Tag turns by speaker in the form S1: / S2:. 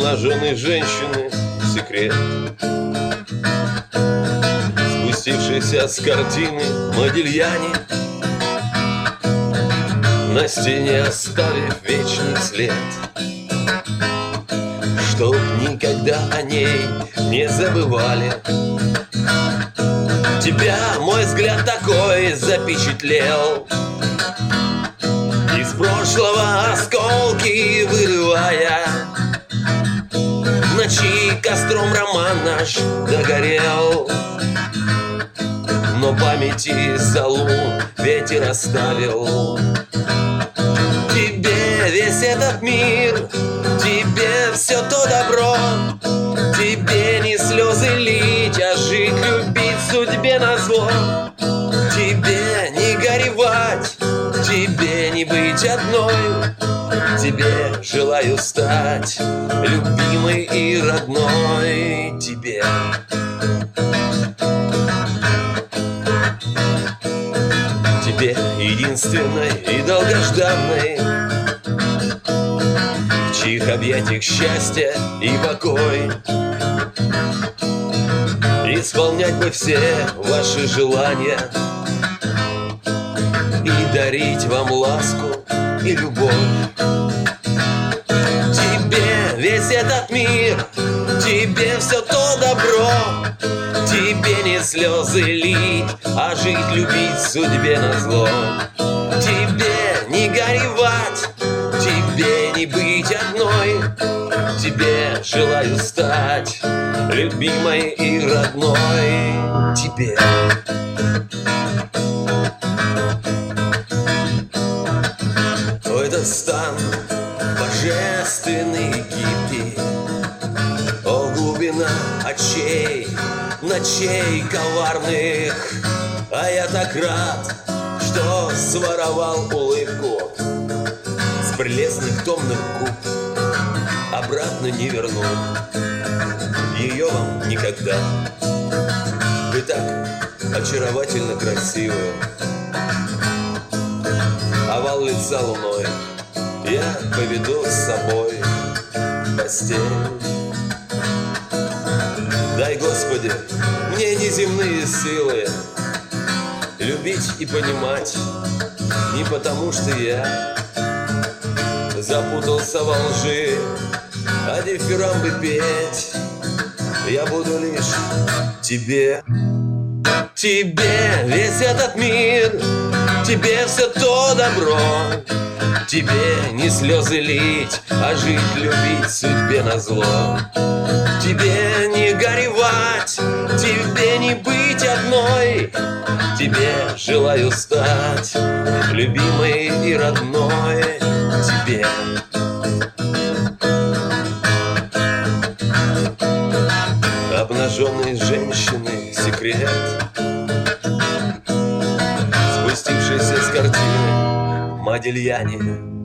S1: Обнаженной женщины секрет, спустившийся с картины Модильяне, на стене оставив вечный след, чтоб никогда о ней не забывали. Тебя мой взгляд такой запечатлел, из прошлого осколки вырывая. В ночи костром роман наш догорел, но памяти залу ветер оставил. Тебе весь этот мир, тебе все то добро, тебе не слезы лить, а жить, любить судьбе назло. Тебе не горевать, тебе не быть одной, тебе желаю стать любимой и родной тебе. Тебе единственной и долгожданной, в чьих объятиях счастье и покой. Исполнять бы все ваши желания и дарить вам ласку и любовь. Тебе весь этот мир, тебе все то добро, тебе не слезы лить, а жить, любить судьбе назло. Тебе не горевать, тебе не быть одной, тебе желаю стать любимой и родной тебе. О, этот стан божественный и гибкий, о, глубина очей, ночей коварных. А я так рад, что своровал улыбку с прелестных томных губ, обратно не верну ее вам никогда. Вы так очаровательно красивы, овал лица луной я поведу с собой в постель. Дай, Господи, мне неземные силы любить и понимать, не потому что я запутался во лжи, а дифирамбы петь я буду лишь тебе. Тебе весь этот мир, тебе все то добро, тебе не слезы лить, а жить, любить судьбе назло. Тебе не горевать, тебе не быть одной, тебе желаю стать любимой и родной тебе. Обнаженной женщины секрет, спустившийся с картины Модильяне,